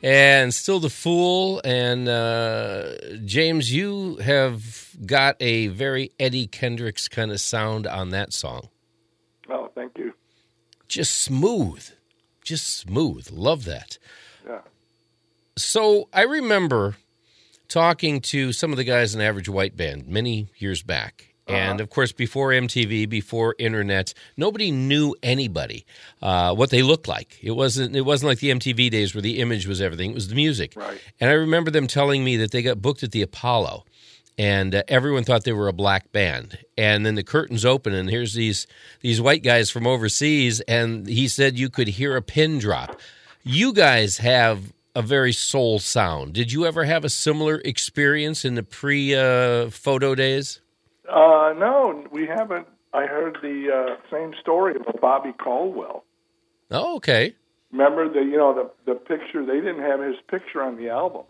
and Still the Fool. And James, you have got a very Eddie Kendricks kind of sound on that song. Oh, thank you. Just smooth. Love that. Yeah. So I remember talking to some of the guys in Average White Band many years back. And, of course, before MTV, before Internet, nobody knew anybody, what they looked like. It wasn't like the MTV days where the image was everything. It was the music. Right. And I remember them telling me that they got booked at the Apollo, and everyone thought they were a black band. And then the curtains open, and here's these white guys from overseas, and he said you could hear a pin drop. You guys have a very soul sound. Did you ever have a similar experience in the pre-photo days? No, we haven't. I heard the same story about Bobby Caldwell. Oh, okay. Remember the picture? They didn't have his picture on the album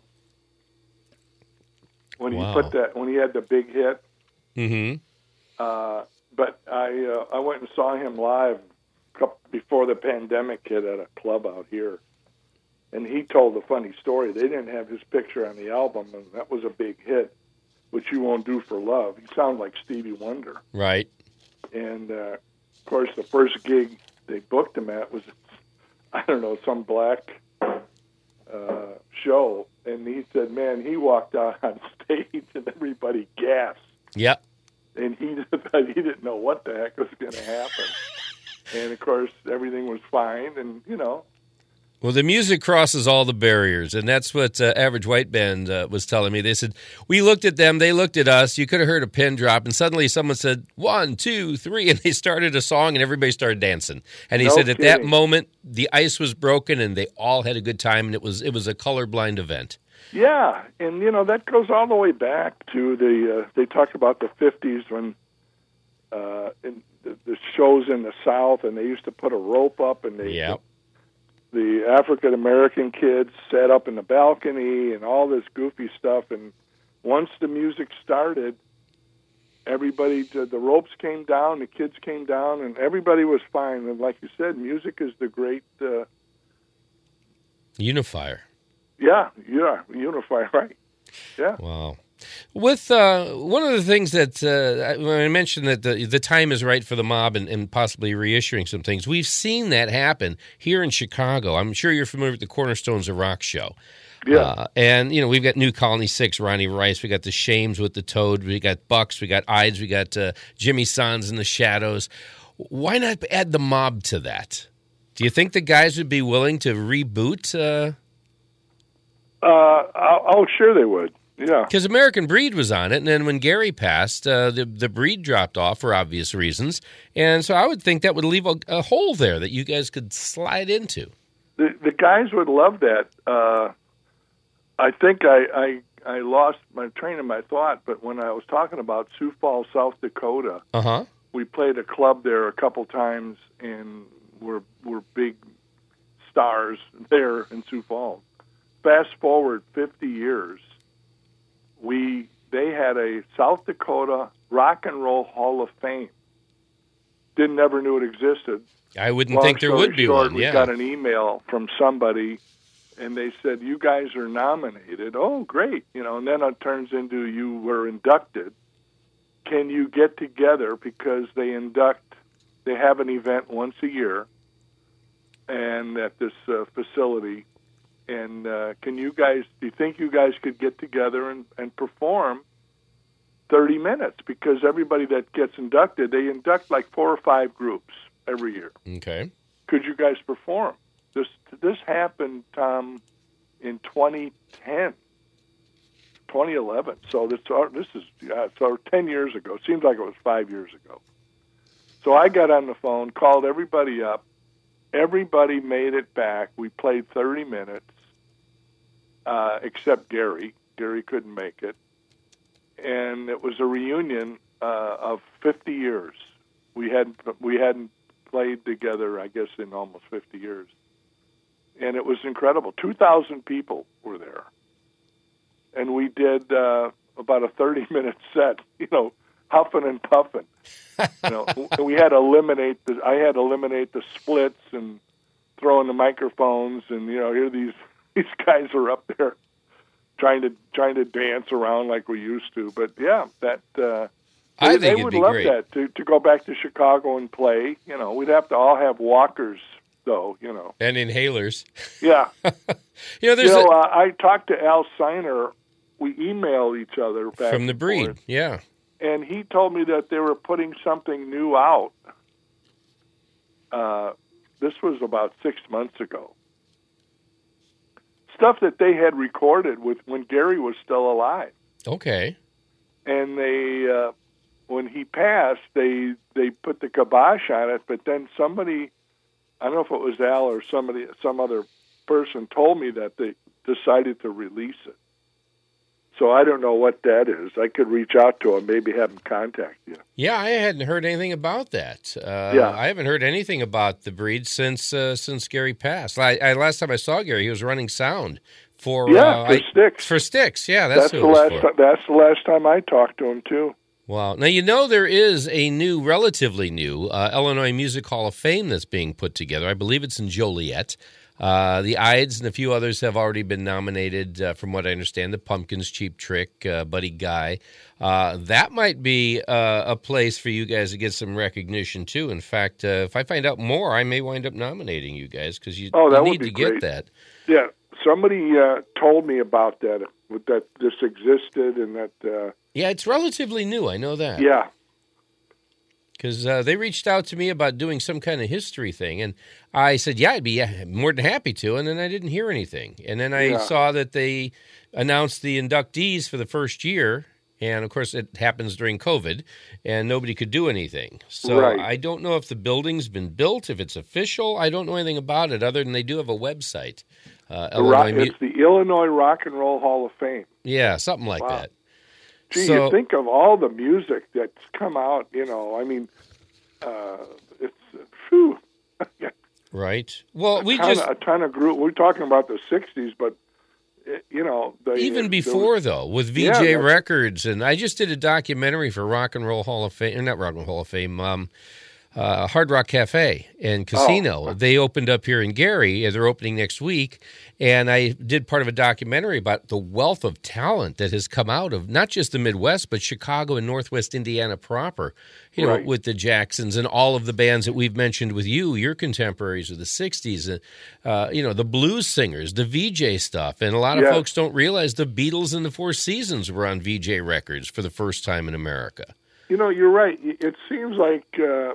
when he when he had the big hit. Mm-hmm. But I went and saw him live before the pandemic hit at a club out here, and he told a funny story. They didn't have his picture on the album, and that was a big hit. Which You Won't Do for Love. He sounded like Stevie Wonder. Right. And, of course, the first gig they booked him at was, I don't know, some black show. And he said, man, he walked out on stage and everybody gasped. Yep. And he didn't know what the heck was going to happen. And, of course, everything was fine. And, Well, the music crosses all the barriers, and that's what Average White Band was telling me. They said, we looked at them, they looked at us, you could have heard a pin drop, and suddenly someone said, 1, 2, 3, and they started a song, and everybody started dancing. And he said at that moment, the ice was broken, and they all had a good time, and it was a colorblind event. Yeah, and, that goes all the way back to they talk about the 50s when the shows in the South, and they used to put a rope up, and the African-American kids sat up in the balcony and all this goofy stuff. And once the music started, everybody, the ropes came down, the kids came down, and everybody was fine. And like you said, music is the great... unifier. Yeah, unifier, right. Yeah. Wow. With one of the things that when I mentioned that the time is right for the mob and possibly reissuing some things, we've seen that happen here in Chicago. I'm sure you're familiar with the Cornerstones of Rock show. Yeah. And, we've got New Colony 6, Ronnie Rice. We got the Shames with the Toad. We got Bucks. We got Ides. We got Jimmy Sons and the Shadows. Why not add the mob to that? Do you think the guys would be willing to reboot? Oh, sure they would. Yeah, because American Breed was on it, and then when Gary passed, the Breed dropped off for obvious reasons, and so I would think that would leave a hole there that you guys could slide into. The guys would love that. I think I lost my train of my thought, but when I was talking about Sioux Falls, South Dakota, we played a club there a couple times, and we're big stars there in Sioux Falls. Fast forward 50 years. They had a South Dakota Rock and Roll Hall of Fame. Never knew it existed. I wouldn't think there would be one. We got an email from somebody, and they said, you guys are nominated. Oh, great. And then it turns into you were inducted. Can you get together? Because they have an event once a year and at this facility. And do you think you guys could get together and perform 30 minutes? Because everybody that gets inducted, they induct like 4 or 5 groups every year. Okay. Could you guys perform? This happened, Tom, in 2010, 2011. So this is 10 years ago. It seems like it was 5 years ago. So I got on the phone, called everybody up. Everybody made it back. We played 30 minutes, except Gary. Gary couldn't make it. And it was a reunion of 50 years. We hadn't played together, I guess, in almost 50 years. And it was incredible. 2,000 people were there. And we did about a 30-minute set, huffing and puffing. We had to eliminate the splits and throw in the microphones and, hear these these guys are up there trying to dance around like we used to. But yeah, that I think they it'd would be love great. that to go back to Chicago and play. We'd have to all have walkers though. And inhalers. Yeah. There's I talked to Al Siner. We emailed each other back from the and Breed. forth, Yeah. and he told me that they were putting something new out. This was about 6 months ago. Stuff that they had recorded with when Gary was still alive. Okay. And they, when he passed, they put the kibosh on it. But then somebody, I don't know if it was Al or some other person, told me that they decided to release it. So I don't know what that is. I could reach out to him, maybe have him contact you. Yeah, I hadn't heard anything about that. I haven't heard anything about the Breed since Gary passed. Last time I saw Gary, he was running sound for Styx. For Styx, yeah, that's the who it was last. for. That's the last time I talked to him too. Wow. Now, there is a relatively new Illinois Music Hall of Fame that's being put together. I believe it's in Joliet. The Ides and a few others have already been nominated, from what I understand. The Pumpkins, Cheap Trick, Buddy Guy. That might be a place for you guys to get some recognition, too. In fact, if I find out more, I may wind up nominating you guys because you need to get that. Yeah, somebody told me about that this existed and that... Yeah, it's relatively new. I know that. Yeah. Because they reached out to me about doing some kind of history thing. And I said, yeah, I'd be more than happy to. And then I didn't hear anything. And then I saw that they announced the inductees for the first year. And, of course, it happens during COVID, and nobody could do anything. So I don't know if the building's been built, if it's official. I don't know anything about it other than they do have a website. It's the Illinois Rock and Roll Hall of Fame. Yeah, something like that. Gee, you think of all the music that's come out, it's, phew. Right. Well, a ton of group. We're talking about the 60s, but, even before, though, with VJ Records, and I just did a documentary for Rock and Roll Hall of Fame, not Rock and Roll Hall of Fame, Hard Rock Cafe and Casino. Oh. They opened up here in Gary. They're opening next week. And I did part of a documentary about the wealth of talent that has come out of not just the Midwest, but Chicago and Northwest Indiana proper, with the Jacksons and all of the bands that we've mentioned with you, your contemporaries of the 60s, the blues singers, the VJ stuff. And a lot of folks don't realize the Beatles and the Four Seasons were on VJ Records for the first time in America. You're right. It seems like...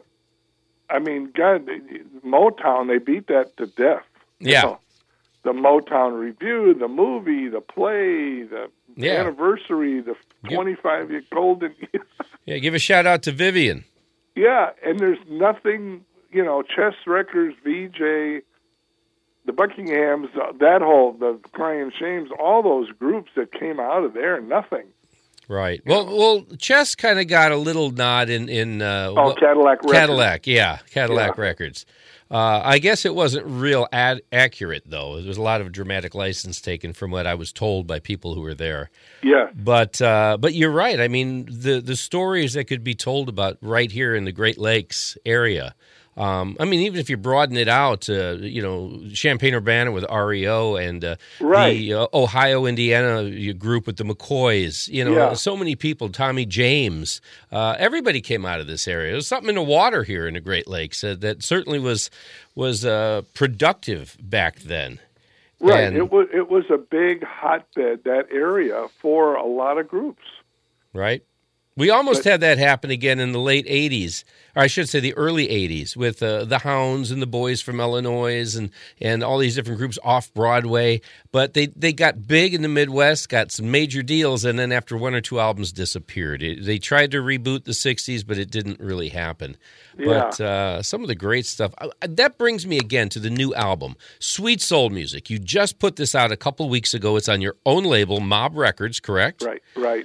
God, Motown, they beat that to death. Yeah. The Motown Review, the movie, the play, the anniversary, the 25-year golden... Yeah, give a shout-out to Vivian. Yeah, and there's nothing, Chess Records, VJ, the Buckinghams, the Crying Shames, all those groups that came out of there, nothing. Right. Well, Chess kind of got a little nod in Cadillac Records. Cadillac Records. I guess it wasn't real accurate, though. There was a lot of dramatic license taken from what I was told by people who were there. Yeah. But you're right. I mean, the stories that could be told about right here in the Great Lakes area. Even if you broaden it out, Champaign-Urbana with REO and the Ohio, Indiana group with the McCoys, so many people, Tommy James, everybody came out of this area. There's something in the water here in the Great Lakes that certainly was productive back then. Right. And, it was a big hotbed, that area, for a lot of groups. Right. We almost had that happen again in the late 80s, or I should say the early 80s, with the Hounds and the Boys from Illinois and all these different groups off Broadway. But they got big in the Midwest, got some major deals, and then after one or two albums disappeared. They tried to reboot the 60s, but it didn't really happen. Yeah. But some of the great stuff. That brings me again to the new album, Sweet Soul Music. You just put this out a couple weeks ago. It's on your own label, Mob Records, correct? Right.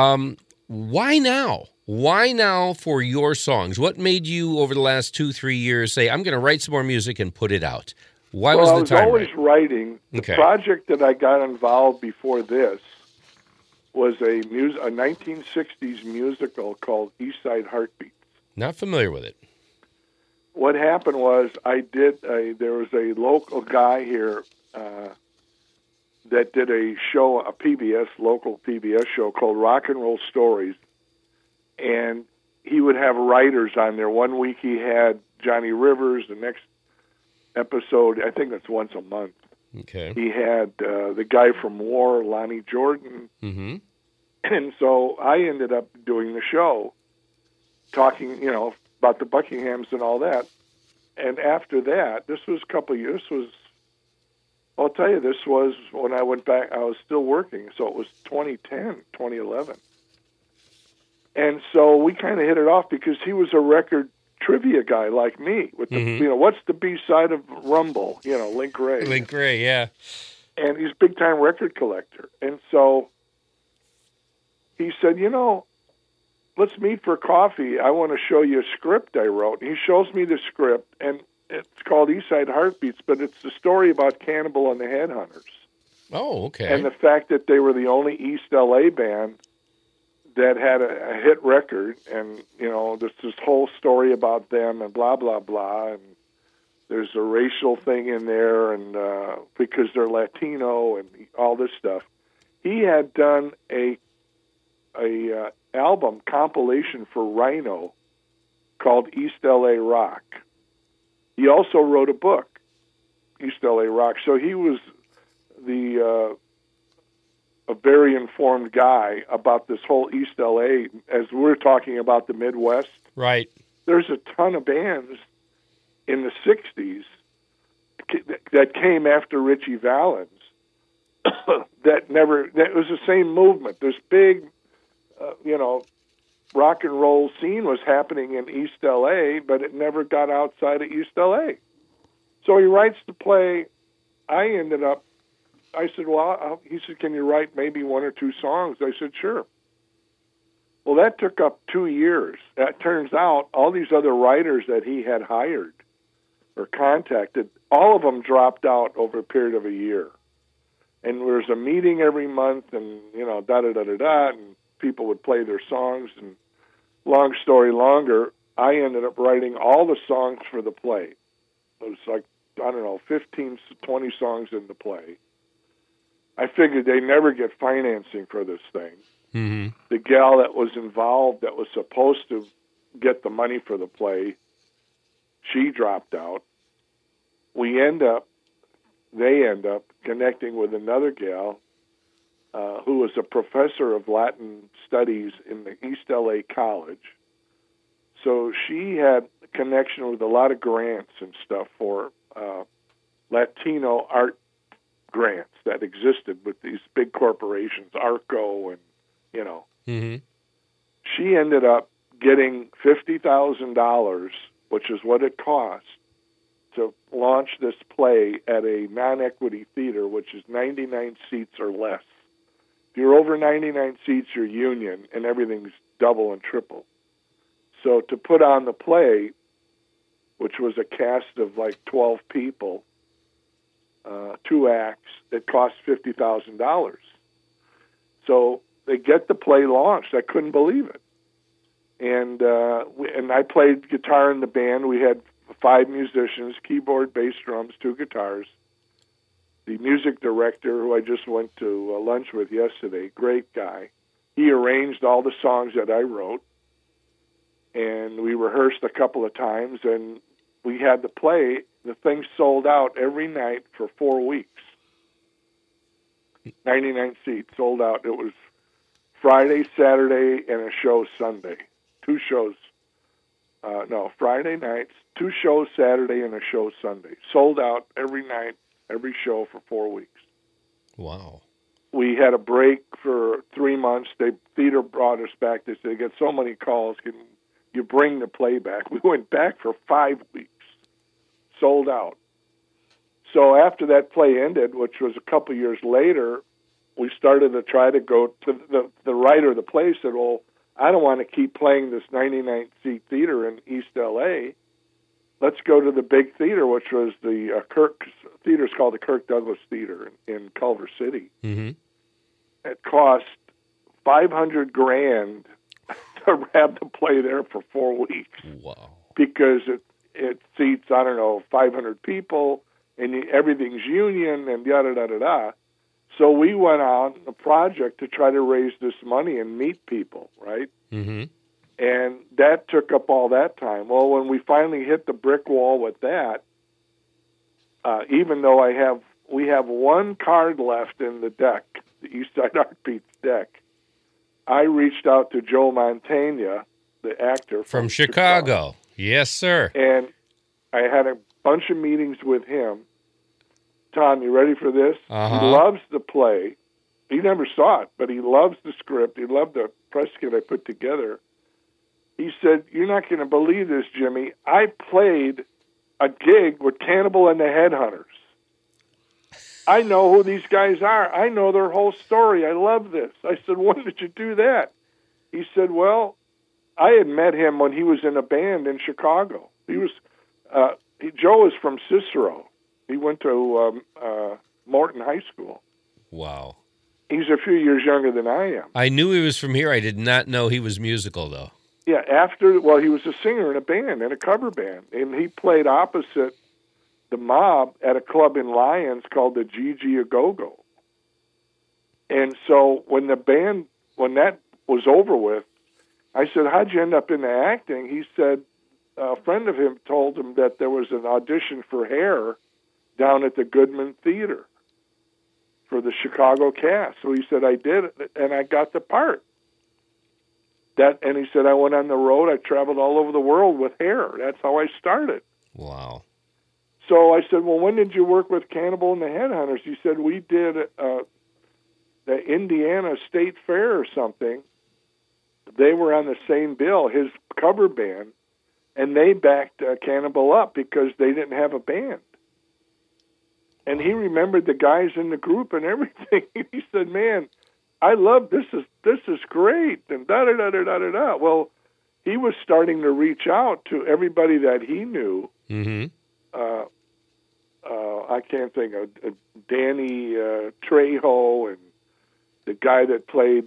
Why now? Why now for your songs? What made you, over the last 2-3 years, say, I'm going to write some more music and put it out? Why was the time I was always writing. The project that I got involved before this was a 1960s musical called East Side Heartbeats. Not familiar with it. What happened was there was a local guy here that did a show, a PBS, local PBS show called Rock and Roll Stories. And he would have writers on there. One week he had Johnny Rivers. The next episode, I think that's once a month, Okay. he had the guy from War, Lonnie Jordan. Mm-hmm. And so I ended up doing the show, talking, about the Buckinghams and all that. And after that, this was a couple of years, I'll tell you, this was when I went back, I was still working, so it was 2010, 2011. And so we kind of hit it off because he was a record trivia guy like me. With the, what's the B-side of Rumble? Link Wray. Link Wray, yeah. And he's a big-time record collector. And so he said, let's meet for coffee. I want to show you a script I wrote. And he shows me the script, and it's called East Side Heartbeats, but it's the story about Cannibal and the Headhunters. Oh, okay. And the fact that they were the only East L.A. band that had a hit record, and, there's this whole story about them and blah, blah, blah, and there's a racial thing in there, and because they're Latino and all this stuff. He had done a album compilation for Rhino called East L.A. Rock. He also wrote a book, East L.A. Rock. So he was a very informed guy about this whole East L.A. As we're talking about the Midwest. Right. There's a ton of bands in the 60s that came after Ritchie Valens that was the same movement. This big, rock and roll scene was happening in East L.A., but it never got outside of East L.A. So he writes the play. I said, he said, can you write maybe one or two songs? I said, sure. Well, that took up 2 years. It turns out all these other writers that he had hired or contacted, all of them dropped out over a period of a year. And there was a meeting every month, and, da-da-da-da-da, and people would play their songs. And long story longer, I ended up writing all the songs for the play. It was like, 15, 20 songs in the play. I figured they never get financing for this thing. Mm-hmm. The gal that was involved that was supposed to get the money for the play, she dropped out. They end up connecting with another gal who was a professor of Latin studies in the East LA College. So she had a connection with a lot of grants and stuff for Latino art grants that existed with these big corporations, Arco and, Mm-hmm. She ended up getting $50,000, which is what it cost, to launch this play at a non-equity theater, which is 99 seats or less. If you're over 99 seats, you're union, and everything's double and triple. So to put on the play, which was a cast of like 12 people, 2 acts, it cost $50,000. So they get the play launched. I couldn't believe it. And I played guitar in the band. We had 5 musicians, keyboard, bass, drums, 2 guitars. The music director, who I just went to lunch with yesterday, great guy, he arranged all the songs that I wrote. And we rehearsed a couple of times, and we had the play. The thing sold out every night for 4 weeks. 99 seats sold out. It was Friday, Saturday, and a show Sunday. 2 shows. Friday nights, 2 shows Saturday, and a show Sunday. Sold out every night, every show for 4 weeks. Wow. We had a break for 3 months. The theater brought us back. They said, they get so many calls. Can you bring the play back? We went back for 5 weeks. Sold out. So after that play ended, which was a couple years later, we started to try to go to the writer of the play said, well, I don't want to keep playing this 99-seat theater in East L.A. Let's go to the big theater, which was the theater's called the Kirk Douglas Theater in Culver City. Mm-hmm. It cost $500,000 to have the play there for 4 weeks. Wow. Because it seats, 500 people, and everything's union and yada-da-da-da. So we went on a project to try to raise this money and meet people, right? Mm-hmm. And that took up all that time. Well, when we finally hit the brick wall with that, even though we have one card left in the deck, the Eastside Heartbeats deck, I reached out to Joe Mantegna, the actor from Chicago. Yes, sir. And I had a bunch of meetings with him. Tom, you ready for this? Uh-huh. He loves the play. He never saw it, but he loves the script. He loved the press kit I put together. He said, "You're not going to believe this, Jimmy. I played a gig with Cannibal and the Headhunters. I know who these guys are. I know their whole story. I love this." I said, "When did you do that?" He said, "Well, I had met him when he was in a band in Chicago. He was Joe is from Cicero. He went to Morton High School. Wow. He's a few years younger than I am." I knew he was from here. I did not know he was musical, though. Yeah, he was a singer in a band, in a cover band, and he played opposite the Mob at a club in Lyons called the Gigi A Go-Go. And so when that was over with, I said, "How'd you end up in the acting?" He said a friend of him told him that there was an audition for Hair down at the Goodman Theater for the Chicago cast. So he said, "I did it, and I got the part." And he said, "I went on the road. I traveled all over the world with Hair. That's how I started." Wow. So I said, "Well, when did you work with Cannibal and the Headhunters?" He said, "We did the Indiana State Fair or something. They were on the same bill, his cover band, and they backed Cannibal up because they didn't have a band." And he remembered the guys in the group and everything. He said, "Man, I love this. This is great." And da da da da da da. Well, he was starting to reach out to everybody that he knew. Mm-hmm. I can't think of Danny Trejo and the guy that played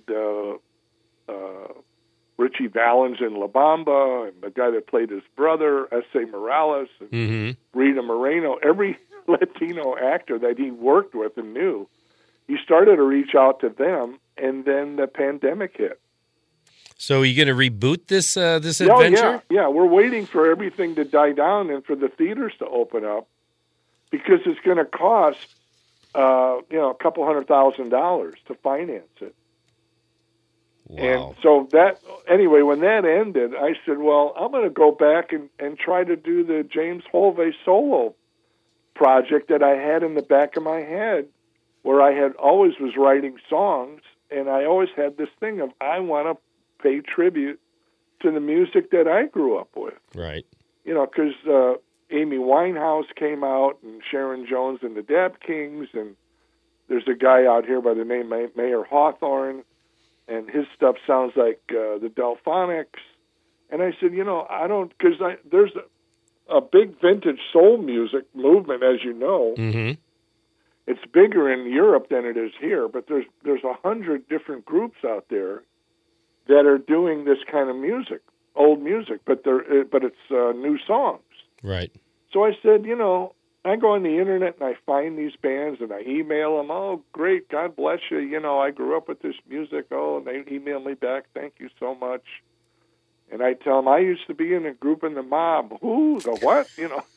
Richie Valens in La Bamba, and the guy that played his brother, S.A. Morales, and Mm-hmm. Rita Moreno. Every Latino actor that he worked with and knew, he started to reach out to them, and then the pandemic hit. So are you going to reboot this adventure? Yeah. We're waiting for everything to die down and for the theaters to open up, because it's going to cost a couple $100,000 to finance it. Wow. And so anyway, when that ended, I said, well, I'm going to go back and try to do the James Holvey solo project that I had in the back of my head, where I had always was writing songs, and I always had this thing of, I want to pay tribute to the music that I grew up with. Right. Because Amy Winehouse came out, and Sharon Jones and the Dap Kings, and there's a guy out here by the name Mayer Hawthorne, and his stuff sounds like the Delphonics. And I said, I don't, because there's a big vintage soul music movement, as you know. Mm-hmm. It's bigger in Europe than it is here, but there's 100 different groups out there that are doing this kind of music, old music, but it's new songs. Right. So I said, I go on the internet and I find these bands and I email them. "Oh, great, God bless you. I grew up with this music." Oh, and they email me back, "Thank you so much." And I tell them, "I used to be in a group in the Mob." "Who? The what?"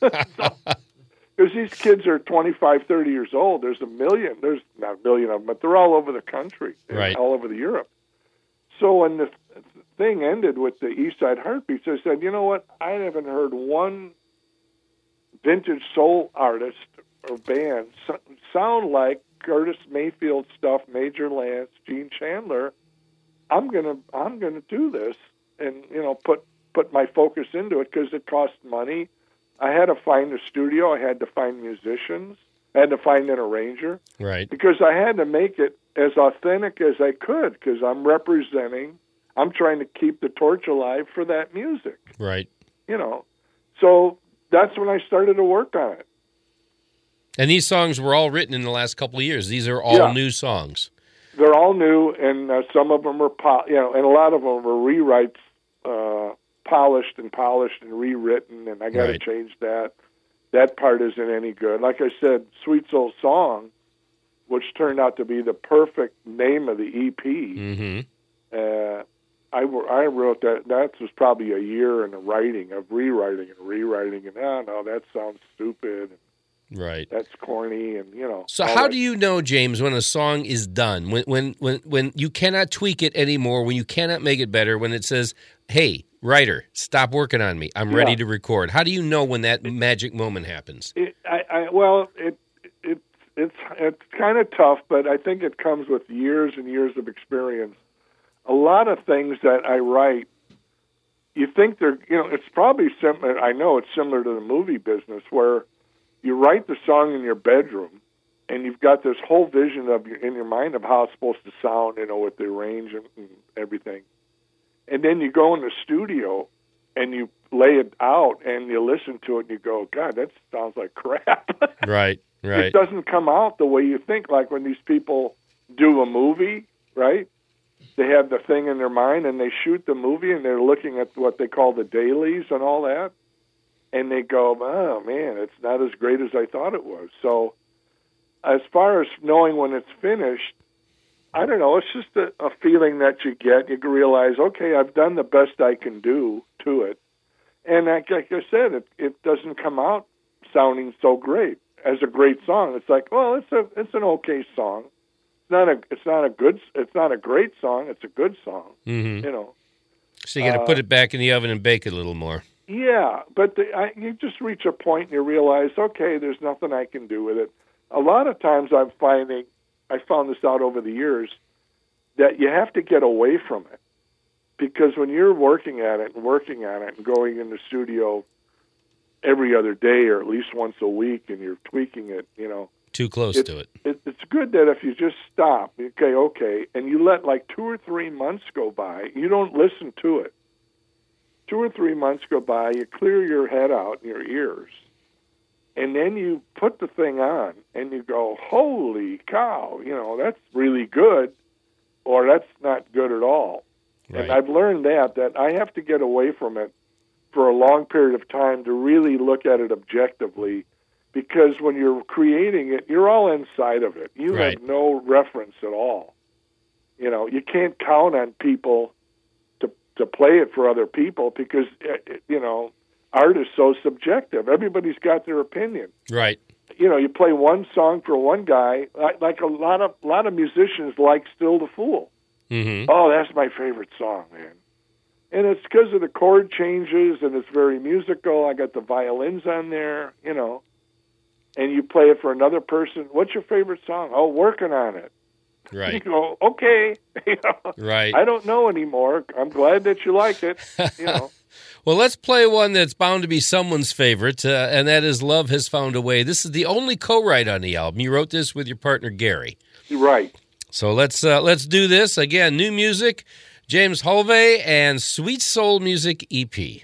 Because these kids are 25, 30 years old. There's not a million of them, but they're all over the country, right, all over Europe. So when the thing ended with the Eastside Heartbeats, I said, "You know what? I haven't heard one vintage soul artist or band sound like Curtis Mayfield stuff, Major Lance, Gene Chandler. I'm gonna do this and put my focus into it, because it cost money. I had to find a studio. I had to find musicians. I had to find an arranger. Right. Because I had to make it as authentic as I could, because I'm trying to keep the torch alive for that music. Right. So that's when I started to work on it. And these songs were all written in the last couple of years. These are all new songs. They're all new, and some of them are, and a lot of them are rewrites, polished and rewritten, and I got to change that. That part isn't any good. Like I said, Sweet Soul Song, which turned out to be the perfect name of the EP. Mm-hmm. I wrote that. That was probably a year in the writing of rewriting, and no, that sounds stupid. Right. That's corny, and So how do you know, James, when a song is done? When you cannot tweak it anymore, when you cannot make it better, when it says, "Hey, writer, stop working on me. I'm ready to record." How do you know when that magic moment happens? It's kind of tough, but I think it comes with years and years of experience. A lot of things that I write, you think they're, it's probably similar. I know it's similar to the movie business where you write the song in your bedroom and you've got this whole vision in your mind of how it's supposed to sound, with the range and everything. And then you go in the studio and you lay it out and you listen to it and you go, God, that sounds like crap. Right. It doesn't come out the way you think. Like when these people do a movie, right? They have the thing in their mind and they shoot the movie and they're looking at what they call the dailies and all that. And they go, oh, man, it's not as great as I thought it was. So as far as knowing when it's finished, I don't know. It's just a feeling that you get. You realize, okay, I've done the best I can do to it. And like I said, it doesn't come out sounding so great as a great song. It's like, well, it's an okay song. It's not a great song. It's a good song. Mm-hmm. So you got to put it back in the oven and bake it a little more. Yeah, but you just reach a point and you realize, okay, there's nothing I can do with it. A lot of times I found this out over the years, that you have to get away from it. Because when you're working at it and going in the studio every other day or at least once a week and you're tweaking it, Too close to it. It's good that if you just stop, okay, and you let like 2 or 3 months go by, you don't listen to it. 2 or 3 months go by, you clear your head out and your ears, and then you put the thing on and you go, holy cow, that's really good, or that's not good at all. Right. And I've learned that I have to get away from it for a long period of time to really look at it objectively, because when you're creating it, you're all inside of it. You have no reference at all. You can't count on people to play it for other people because, art is so subjective. Everybody's got their opinion. Right. You play one song for one guy, like a lot of musicians like Still the Fool. Mm-hmm. Oh, that's my favorite song, man. And it's because of the chord changes, and it's very musical. I got the violins on there, And you play it for another person. What's your favorite song? Oh, Working on It. Right. You go, okay. Right. I don't know anymore. I'm glad that you like it. Well, let's play one that's bound to be someone's favorite, and that is Love Has Found a Way. This is the only co-write on the album. You wrote this with your partner, Gary. Right. So let's do this. Again, new music, James Holvey and Sweet Soul Music EP.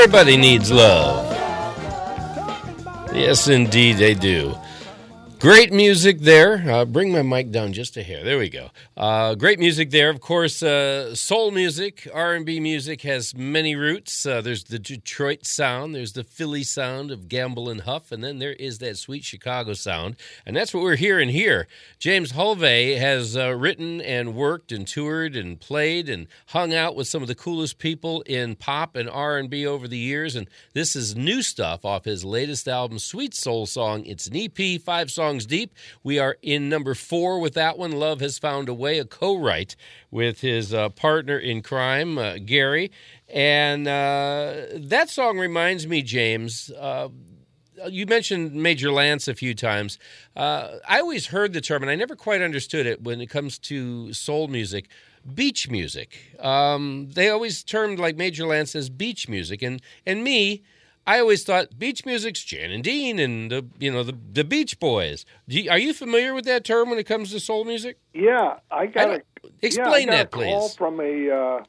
Everybody needs love. Yes, indeed, they do. Great music there. Bring my mic down just a hair. There we go. Great music there. Of course, soul music, R&B music has many roots. There's the Detroit sound. There's the Philly sound of Gamble and Huff. And then there is that sweet Chicago sound. And that's what we're hearing here. James Hulvey has written and worked and toured and played and hung out with some of the coolest people in pop and R&B over the years. And this is new stuff off his latest album, Sweet Soul Song. It's an EP, 5 songs deep. We are in number 4 with that one. Love Has Found a Way, a co-write with his partner in crime, Gary. And that song reminds me, James, you mentioned Major Lance a few times. I always heard the term, and I never quite understood it when it comes to soul music, beach music. They always termed like Major Lance as beach music. And me, I always thought beach music's Jan and Dean and the Beach Boys. Are you familiar with that term when it comes to soul music? Yeah, I got explain a that, call please. from the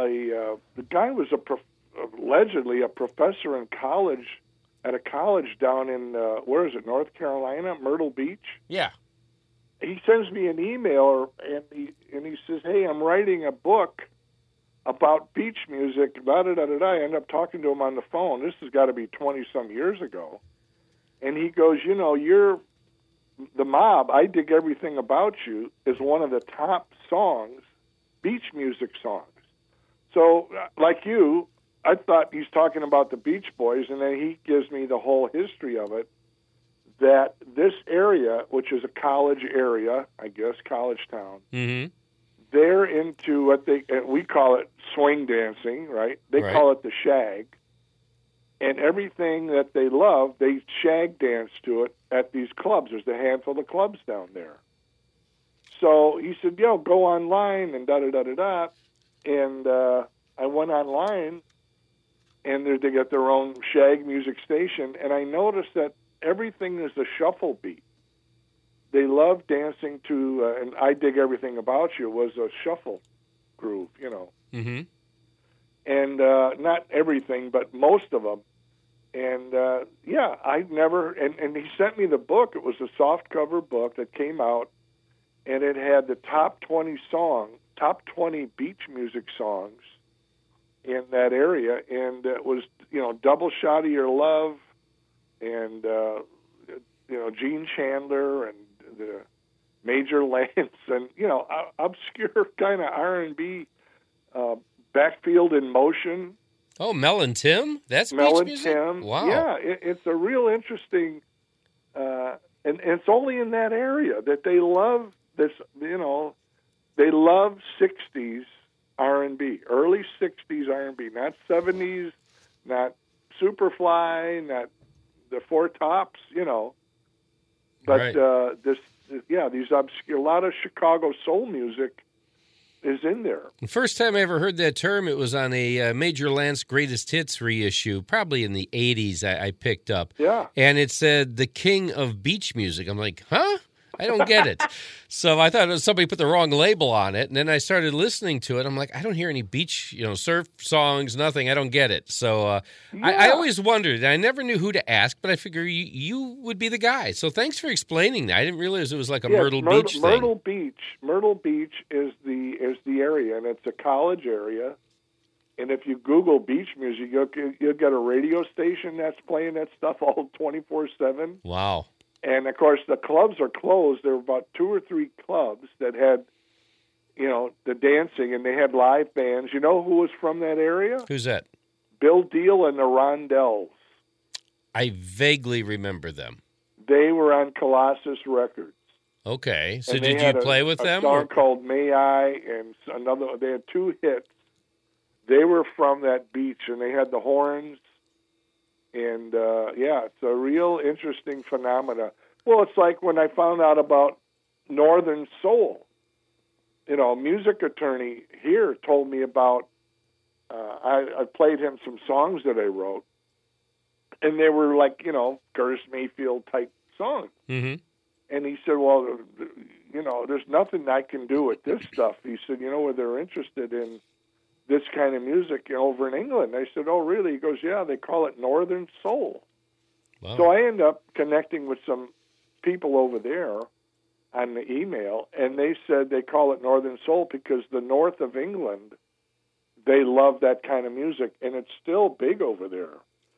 guy was allegedly a professor in college at a college down in where is it, North Carolina, Myrtle Beach. Yeah. He sends me an email and he says, "Hey, I'm writing a book about beach music." I end up talking to him on the phone. This has got to be 20-some years ago. And he goes, "You're the Mob, I Dig Everything About You, is one of the top songs, beach music songs." So, like you, I thought he's talking about the Beach Boys, and then he gives me the whole history of it, that this area, which is a college area, I guess, college town, they're into what we call it swing dancing, right? They call it the shag. And everything that they love, they shag dance to it at these clubs. There's a handful of clubs down there. So he said, go online and da-da-da-da-da. And I went online, and they got their own shag music station. And I noticed that everything is a shuffle beat. They love dancing to, and I Dig Everything About You was a shuffle groove, Mm-hmm. And not everything, but most of them. And, I'd never, and he sent me the book. It was a soft cover book that came out, and it had the top 20 beach music songs in that area. And it was, Double Shot of Your Love, and, Gene Chandler, and the Major Lance, and obscure kind of R&B, Backfield in Motion. Oh, Mel and Tim? That's Mel beach and music? Tim. Wow. Yeah, it's a real interesting, and it's only in that area that they love this. They love '60s R&B, early '60s R&B, not '70s, not Superfly, not the Four Tops, But right. These obscure, a lot of Chicago soul music is in there. The first time I ever heard that term, it was on a Major Lance Greatest Hits reissue, probably in the 80s I picked up. Yeah. And it said, the king of beach music. I'm like, huh? I don't get it. So I thought it was somebody put the wrong label on it. And then I started listening to it. I'm like, I don't hear any beach, surf songs, nothing. I don't get it. So I always wondered. I never knew who to ask, but I figure you would be the guy. So thanks for explaining that. I didn't realize it was like a Myrtle Beach thing. Myrtle Beach is the area, and it's a college area. And if you Google beach music, you'll get a radio station that's playing that stuff all 24/7. Wow. And, of course, the clubs are closed. There were about 2 or 3 clubs that had, the dancing, and they had live bands. You know who was from that area? Who's that? Bill Deal and the Rondells. I vaguely remember them. They were on Colossus Records. Okay. So and did you play with them? A song called May I, and another. They had 2 hits. They were from that beach, and they had the horns. And, it's a real interesting phenomena. Well, it's like when I found out about Northern Soul. A music attorney here told me about, I played him some songs that I wrote, and they were like, Curtis Mayfield-type songs. Mm-hmm. And he said, well, there's nothing I can do with this stuff. He said, where they're interested in this kind of music over in England. I said, oh, really? He goes, yeah, they call it Northern Soul. Wow. So I end up connecting with some people over there on the email, and they said they call it Northern Soul because the north of England, they love that kind of music, and it's still big over there.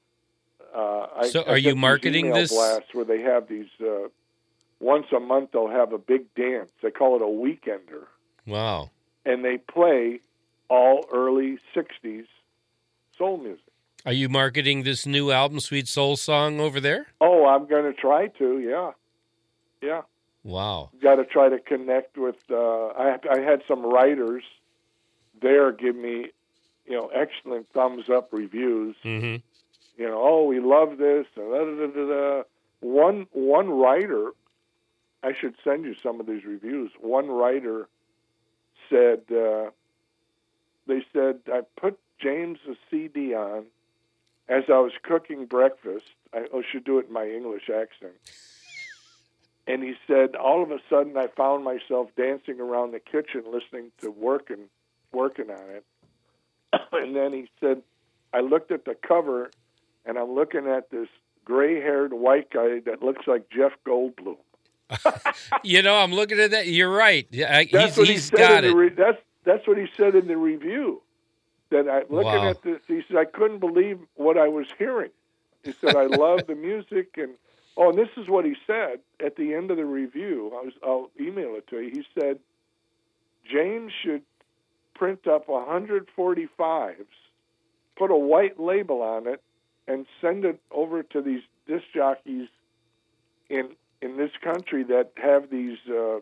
So are you marketing this? Blasts where they have these, once a month they'll have a big dance. They call it a weekender. Wow. And they play all early 60s soul music. Are you marketing this new album, Sweet Soul Song, over there? Oh, I'm going to try to, yeah. Yeah. Wow. Got to try to connect with, I had some writers there give me, excellent thumbs-up reviews. Mm-hmm. Oh, we love this. One writer, I should send you some of these reviews. One writer said, they said, I put James' CD on as I was cooking breakfast. I should do it in my English accent. And he said, all of a sudden I found myself dancing around the kitchen listening to working on it. And then he said, I looked at the cover, and I'm looking at this gray-haired white guy that looks like Jeff Goldblum. I'm looking at that. You're right. He's got it. That's what he said in the review. That I looking at this, he said, I couldn't believe what I was hearing. He said, I love the music, and this is what he said at the end of the review. I'll email it to you. He said, James should print up 145s, put a white label on it, and send it over to these disc jockeys in this country that have these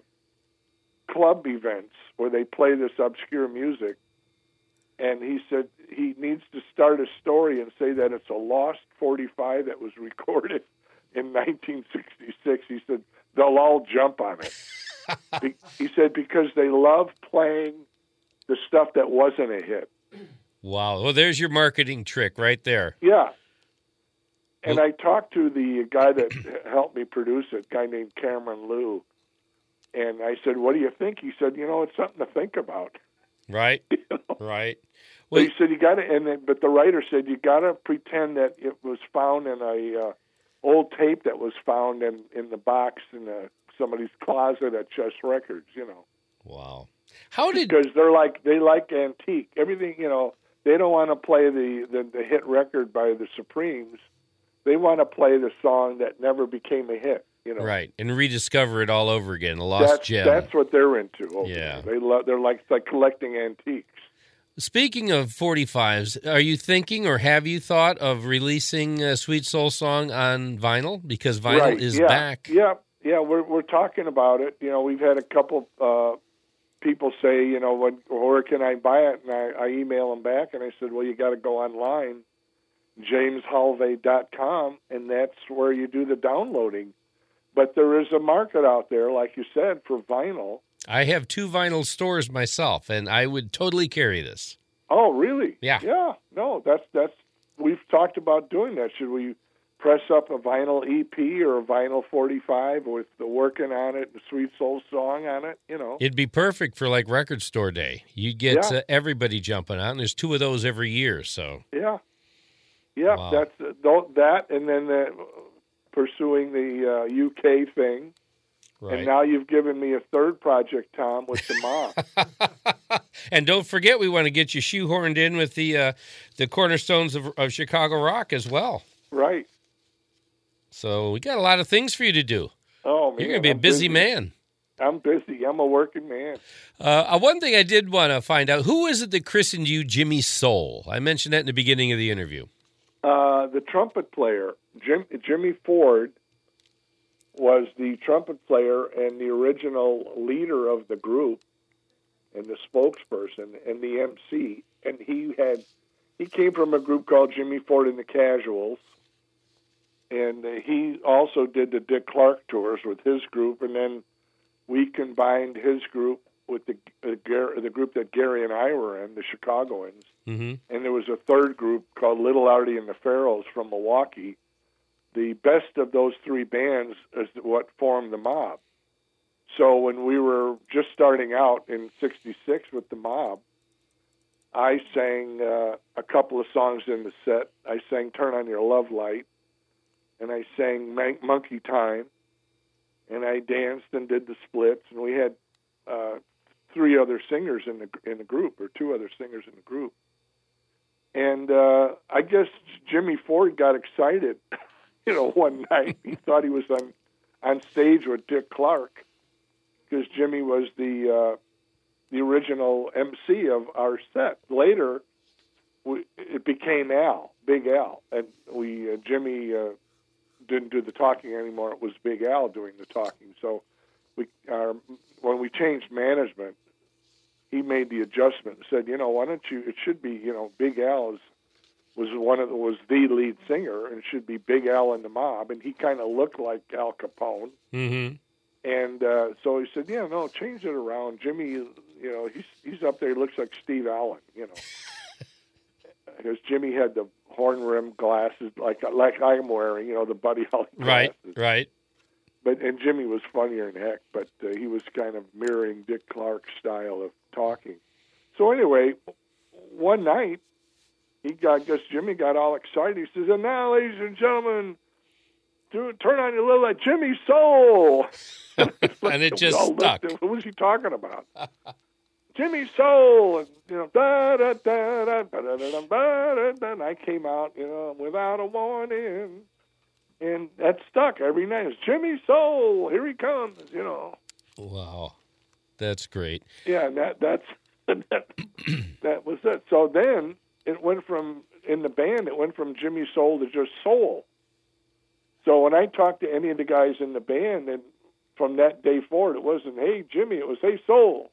club events where they play this obscure music. And he said he needs to start a story and say that it's a lost 45 that was recorded in 1966. He said they'll all jump on it. He said because they love playing the stuff that wasn't a hit. Wow. Well, there's your marketing trick right there. Yeah. And I talked to the guy that helped me produce it, a guy named Cameron Liu. And I said, what do you think? He said, it's something to think about. Right. Right. Well, he said, you got to, but the writer said, you got to pretend that it was found in a old tape that was found in the box in somebody's closet at Chess Records, Wow. Because they like antique. Everything, they don't want to play the hit record by the Supremes. They want to play the song that never became a hit, Right, and rediscover it all over again, a lost gem. That's what they're into. Yeah. They're like collecting antiques. Speaking of 45s, are you thinking or have you thought of releasing a Sweet Soul Song on vinyl? Because vinyl is back. Yeah, we're talking about it. We've had a couple people say, where can I buy it? And I email them back, and I said, well, you got to go online, jameshalvey.com, and that's where you do the downloading. But there is a market out there, like you said, for vinyl. I have 2 vinyl stores myself, and I would totally carry this. Oh, really? Yeah. Yeah. No, that's we've talked about doing that. Should we press up a vinyl EP or a vinyl 45 with the working on it, the Sweet Soul Song on it? It'd be perfect for like record store day. You get everybody jumping out, and there's 2 of those every year. So yeah. Wow. That's that, and then pursuing the UK thing. Right. And now you've given me a third project, Tom, with the Mob. And don't forget, we want to get you shoehorned in with the cornerstones of Chicago rock as well. Right. So we got a lot of things for you to do. Oh, man. You're going to be a busy man. I'm busy. I'm a working man. One thing I did want to find out, who is it that christened you Jimmy Soul? I mentioned that in the beginning of the interview. The trumpet player, Jimmy Ford, was the trumpet player and the original leader of the group and the spokesperson and the MC. And he came from a group called Jimmy Ford and the Casuals. And he also did the Dick Clark tours with his group. And then we combined his group with the group that Gary and I were in, the Chicagoans. Mm-hmm. And there was a third group called Little Artie and the Pharaohs from Milwaukee. The best of those 3 bands is what formed the Mob. So when we were just starting out in '66 with the Mob, I sang a couple of songs in the set. I sang "Turn on Your Love Light," and I sang "Monkey Time," and I danced and did the splits. And we had 3 other singers in the group, or 2 other singers in the group. And I guess Jimmy Ford got excited, one night. He thought he was on stage with Dick Clark, because Jimmy was the original MC of our set. Later, it became Al, Big Al, and Jimmy didn't do the talking anymore. It was Big Al doing the talking. So when we changed management, he made the adjustment and said, why don't you? It should be, Big Al was the lead singer, and it should be Big Al and the Mob, and he kind of looked like Al Capone. Mm-hmm. And so he said, change it around. Jimmy, he's up there. He looks like Steve Allen, because Jimmy had the horn rim glasses like I'm wearing, the Buddy Holly glasses. Right. And Jimmy was funnier than heck, but he was kind of mirroring Dick Clark's style of talking. So anyway, one night, I guess Jimmy got all excited. He says, "And now, ladies and gentlemen, turn on your little like Jimmy Soul." And it just stuck. What was he talking about? Jimmy Soul, and da da da da da da da da da. And I came out, without a warning. And that stuck every night. It's Jimmy Soul, here he comes, Wow, that's great. Yeah, and that was it. So then it went from, in the band, Jimmy Soul to just Soul. So when I talked to any of the guys in the band, and from that day forward, it wasn't, "Hey, Jimmy," it was, "Hey, Soul."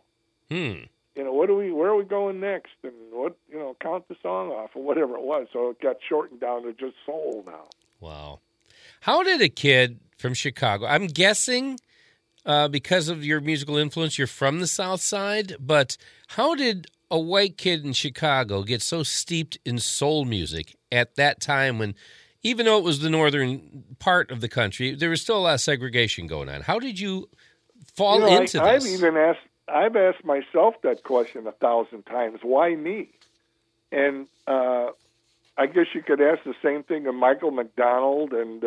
Where are we going next? And what, count the song off, or whatever it was. So it got shortened down to just Soul now. Wow. How did a kid from Chicago, I'm guessing because of your musical influence, you're from the South Side, but how did a white kid in Chicago get so steeped in soul music at that time when, even though it was the northern part of the country, there was still a lot of segregation going on? How did you fall into this? I've asked myself that question 1,000 times. Why me? And I guess you could ask the same thing of Michael McDonald and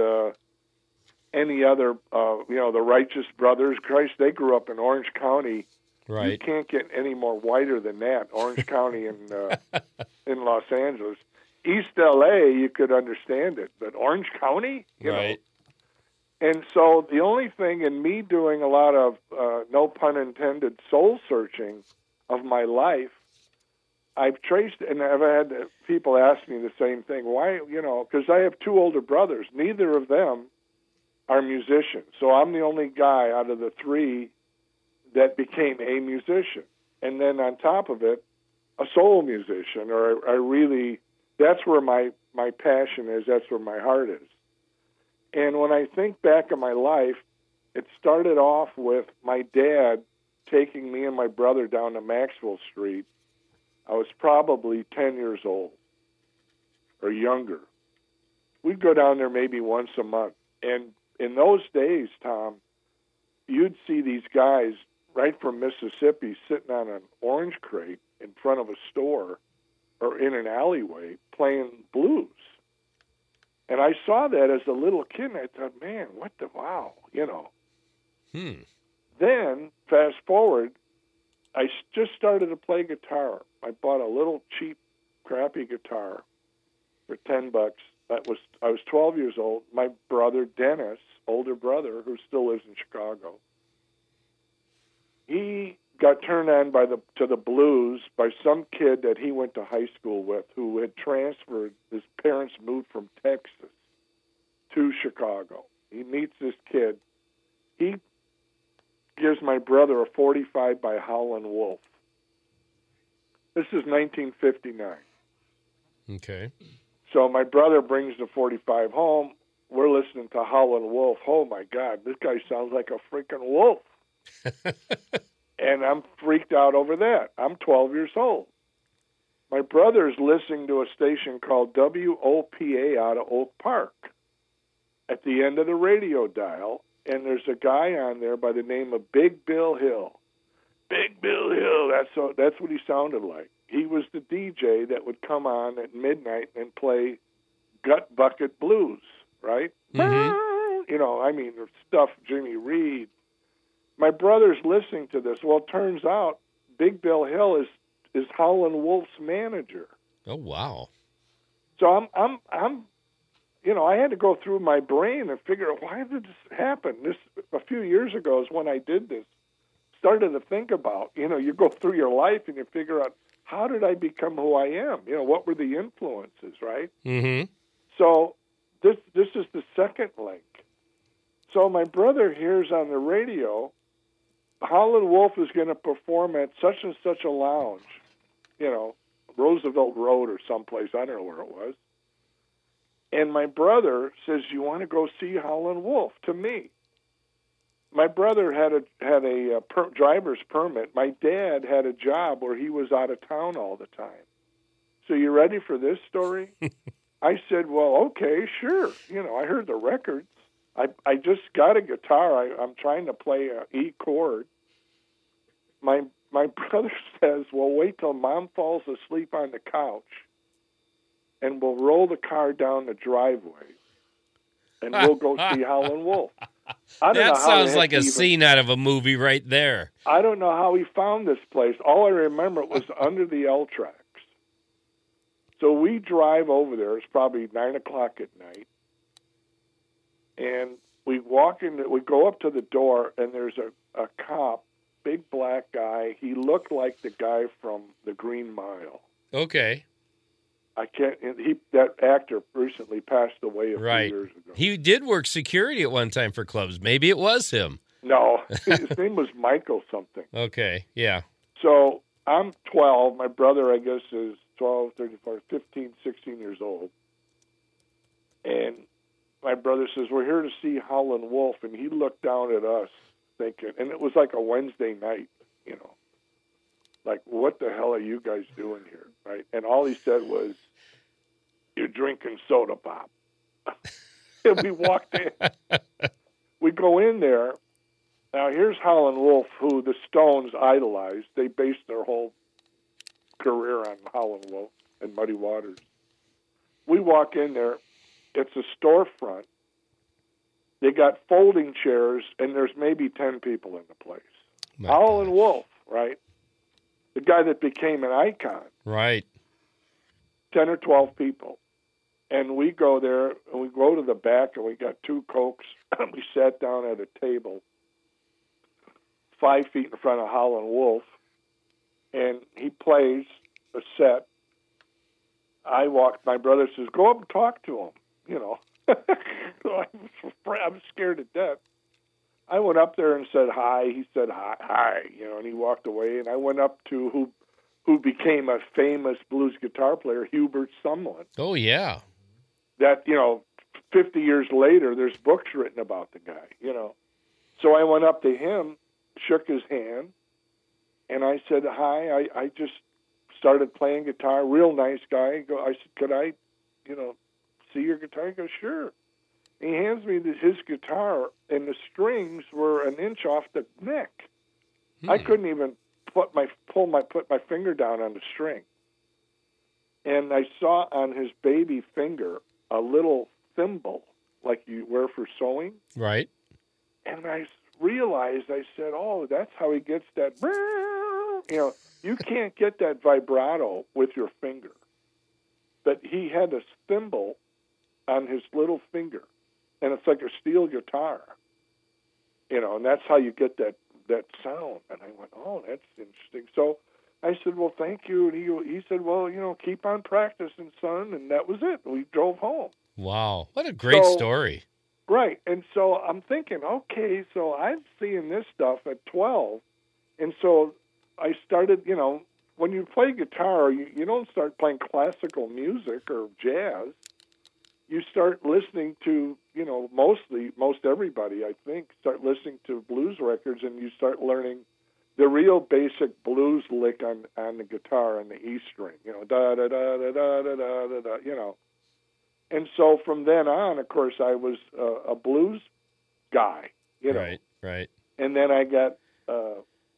any other, the Righteous Brothers. Christ, they grew up in Orange County. Right. You can't get any more whiter than that. Orange County in Los Angeles. East L.A., you could understand it, but Orange County? You know. And so the only thing in me doing a lot of, no pun intended, soul searching of my life, I've traced, and I've had people ask me the same thing. Why, because I have 2 older brothers. Neither of them are musicians. So I'm the only guy out of the 3 that became a musician. And then on top of it, a soul musician, or that's where my passion is, that's where my heart is. And when I think back on my life, it started off with my dad taking me and my brother down to Maxwell Street. I was probably 10 years old or younger. We'd go down there maybe once a month. And in those days, Tom, you'd see these guys right from Mississippi sitting on an orange crate in front of a store or in an alleyway playing blues. And I saw that as a little kid, and I thought, man, wow. Then, fast forward, I just started to play guitar. I bought a little cheap, crappy guitar for $10. I was 12 years old. My brother, Dennis, older brother, who still lives in Chicago, he got turned on to the blues by some kid that he went to high school with who had transferred. His parents moved from Texas to Chicago. He meets this kid. He gives my brother a 45 by Howlin' Wolf. This is 1959. Okay. So my brother brings the 45 home. We're listening to Howlin' Wolf. Oh, my God, this guy sounds like a freaking wolf. And I'm freaked out over that. I'm 12 years old. My brother's listening to a station called WOPA out of Oak Park at the end of the radio dial, and there's a guy on there by the name of Big Bill Hill. Big Bill Hill, that's what he sounded like. he was the DJ that would come on at midnight and play Gut Bucket Blues, right? Mm-hmm. You know, I mean, stuff Jimmy Reed. My brother's listening to this. Well, it turns out Big Bill Hill is Howlin' Wolf's manager. Oh, wow. So I'm you know, I had to go through my brain and figure out, why did this happen? This a few years ago is when I did this. Started to think about, you know, you go through your life and you figure out, how did I become who I am? You know, what were the influences, right? Mm-hmm. So this is the second link. So my brother hears on the radio, Howlin' Wolf is going to perform at such and such a lounge, you know, Roosevelt Road or someplace, I don't know where it was. And my brother says, "You want to go see Howlin' Wolf?" To me, my brother had a driver's permit. My dad had a job where he was out of town all the time. So you ready for this story? I said, "Well, okay, sure." You know, I heard the records. I just got a guitar. I'm trying to play an E chord. My brother says, "Well, wait till Mom falls asleep on the couch, and we'll roll the car down the driveway, and we'll go see Howlin' Wolf." That sounds like a scene out of a movie right there. I don't know how he found this place. All I remember, it was under the L tracks. So we drive over there. It's probably 9 o'clock at night. And we walk in, we go up to the door, and there's a cop, big black guy. He looked like the guy from The Green Mile. Okay. That actor recently passed away a few years ago. He did work security at one time for clubs. Maybe it was him. No, his name was Michael something. Okay, yeah. So I'm 12. My brother, I guess, is 12, 34, 15, 16 years old. And my brother says, "We're here to see Howlin' Wolf." And he looked down at us thinking, and it was like a Wednesday night, you know, like, what the hell are you guys doing here, right? And all he said was, "You're drinking soda pop." And we walked in. We go in there. Now, here's Howlin' Wolf, who the Stones idolized. They based their whole career on Howlin' Wolf and Muddy Waters. We walk in there. It's a storefront. They got folding chairs, and there's maybe 10 people in the place. Howlin' Wolf, right? The guy that became an icon. Right. 10 or 12 people. And we go there, and we go to the back, and we got 2 Cokes, and we sat down at a table 5 feet in front of Howlin' Wolf, and he plays a set. I walked, my brother says, "Go up and talk to him," you know. So I'm scared to death. I went up there and said hi. He said hi, you know, and he walked away. And I went up to who became a famous blues guitar player, Hubert Sumlin. Oh, yeah. That, you know, 50 years later, there's books written about the guy, you know. So I went up to him, shook his hand, and I said hi. I just started playing guitar. Real nice guy. I said, "Could I, you know, see your guitar?" He goes, "Sure." He hands me his guitar, and the strings were an inch off the neck. I couldn't even put my finger down on the string. And I saw on his baby finger a little thimble like you wear for sewing. Right. And I realized, I said, "Oh, that's how he gets that." You know, you can't get that vibrato with your finger. But he had a thimble on his little finger, and it's like a steel guitar. You know, and that's how you get that sound. And I went, "Oh, that's interesting." So I said, "Well, thank you." And he said, "Well, you know, keep on practicing, son." And that was it. We drove home. Wow. What a great story. Right. And so I'm thinking, okay, so I'm seeing this stuff at 12. And so I started, you know, when you play guitar, you don't start playing classical music or jazz. You start listening to, you know, most everybody, I think, start listening to blues records, and you start learning the real basic blues lick on the guitar and the E string, you know, da da da da da da da da, you know. And so from then on, of course, I was a blues guy, you know. Right. And then I got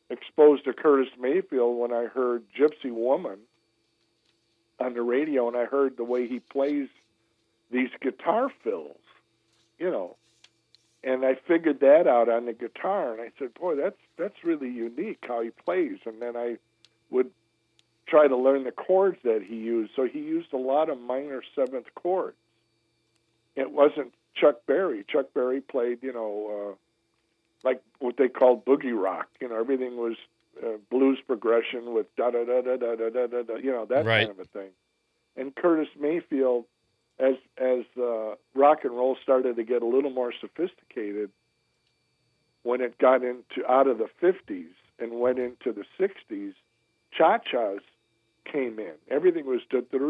exposed to Curtis Mayfield when I heard Gypsy Woman on the radio, and I heard the way he plays these guitar fills, you know. And I figured that out on the guitar, and I said, boy, that's really unique how he plays. And then I would try to learn the chords that he used. So he used a lot of minor seventh chords. It wasn't Chuck Berry. Chuck Berry played, you know, like what they called boogie rock. You know, everything was blues progression with da-da-da-da-da-da-da-da, you know, that Right. kind of a thing. And Curtis Mayfield, as rock and roll started to get a little more sophisticated, when it got out of the 50s and went into the 60s, cha-chas came in. Everything was,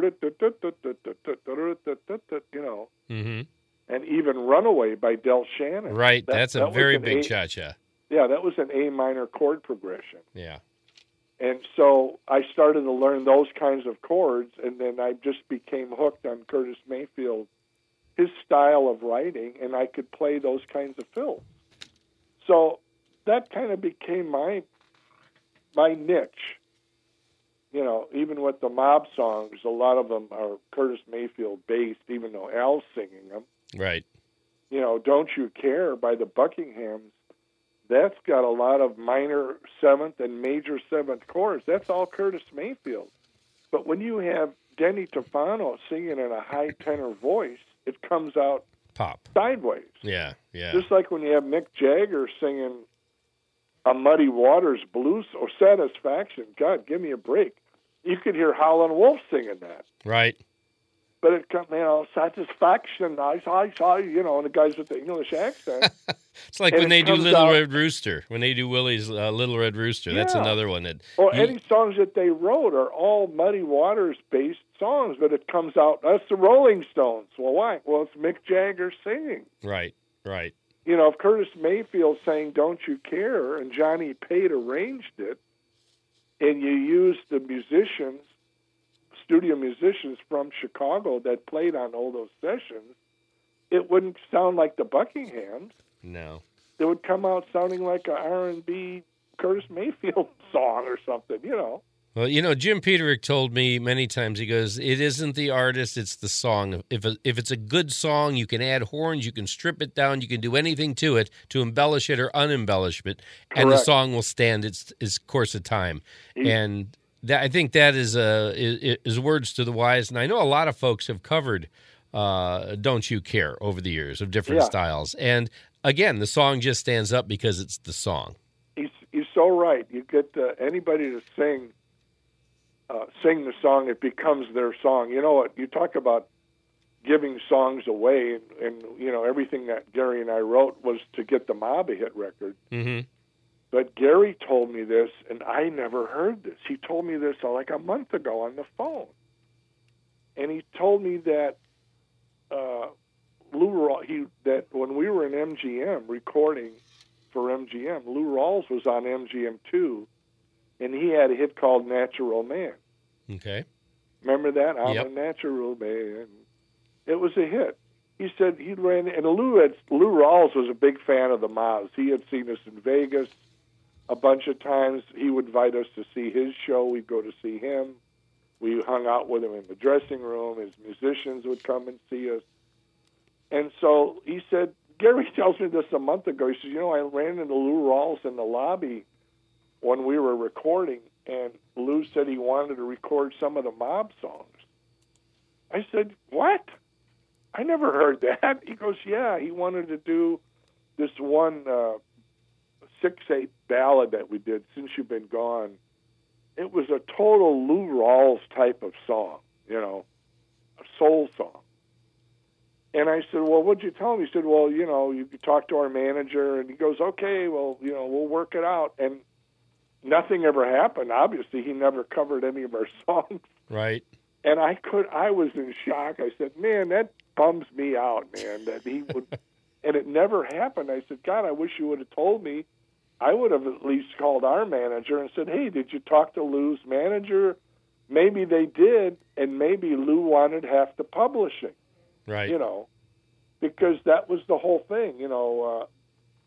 you know, Mm-hmm. and even Runaway by Del Shannon. Right. That's a that was very an big A- cha-cha. Yeah, that was an A minor chord progression. Yeah. And so I started to learn those kinds of chords, and then I just became hooked on Curtis Mayfield, his style of writing, and I could play those kinds of fills. So that kind of became my niche. You know, even with the mob songs, a lot of them are Curtis Mayfield based, even though Al's singing them. Right. You know, Don't You Care by the Buckinghams, that's got a lot of minor seventh and major seventh chords. That's all Curtis Mayfield. But when you have Denny Tufano singing in a high tenor voice, it comes out Pop. sideways. Yeah. Yeah. Just like when you have Mick Jagger singing a Muddy Waters blues or Satisfaction. God, give me a break. You could hear Howlin' Wolf singing that. Right. But it comes, you know, Satisfaction, I, you know, and the guys with the English accent. It's like And when it they do comes Little out- Red Rooster, when they do Willie's Little Red Rooster. That's Yeah. another one. That Or he- any songs that they wrote are all Muddy Waters-based songs, but it comes out, that's the Rolling Stones. Well, why? Well, it's Mick Jagger singing. Right. Right. You know, if Curtis Mayfield sang Don't You Care and Johnny Pate arranged it, and you used the musicians, studio musicians from Chicago that played on all those sessions, it wouldn't sound like the Buckinghams. No. It would come out sounding like a R&B Curtis Mayfield song or something, you know. Well, you know, Jim Peterick told me many times, he goes, it isn't the artist, it's the song. If it's a good song, you can add horns, you can strip it down, you can do anything to it to embellish it or unembellish it, and the Correct. song will stand its course of time. And that, I think that is words to the wise. And I know a lot of folks have covered Don't You Care over the years of different Yeah. styles. And again, the song just stands up because it's the song. He's so right. You get anybody to sing the song, it becomes their song. You know what? You talk about giving songs away, and you know, everything that Gary and I wrote was to get the mob a hit record. Mm-hmm. But Gary told me this, and I never heard this. He told me this like a month ago on the phone. And he told me that that when we were in MGM recording for MGM, Lou Rawls was on MGM too, and he had a hit called Natural Man. Okay. Remember that? I'm Yep. a natural man. It was a hit. He said he ran, and Lou Rawls was a big fan of the Moz. He had seen us in Vegas a bunch of times. He would invite us to see his show. We'd go to see him. We hung out with him in the dressing room. His musicians would come and see us. And so he said, Gary tells me this a month ago. He says, you know, I ran into Lou Rawls in the lobby when we were recording, and Lou said he wanted to record some of the mob songs. I said, what? I never heard that. He goes, yeah, he wanted to do this one 6/8 ballad that we did, Since You've Been Gone. It was a total Lou Rawls type of song, you know, a soul song. And I said, well, what'd you tell him? He said, well, you know, you could talk to our manager. And he goes, okay, well, you know, we'll work it out. And nothing ever happened. Obviously, he never covered any of our songs. Right. And I was in shock. I said, man, that bums me out, man, that he would. And it never happened. I said, God, I wish you would have told me. I would have at least called our manager and said, hey, did you talk to Lou's manager? Maybe they did, and maybe Lou wanted half the publishing. Right. You know, because that was the whole thing. You know,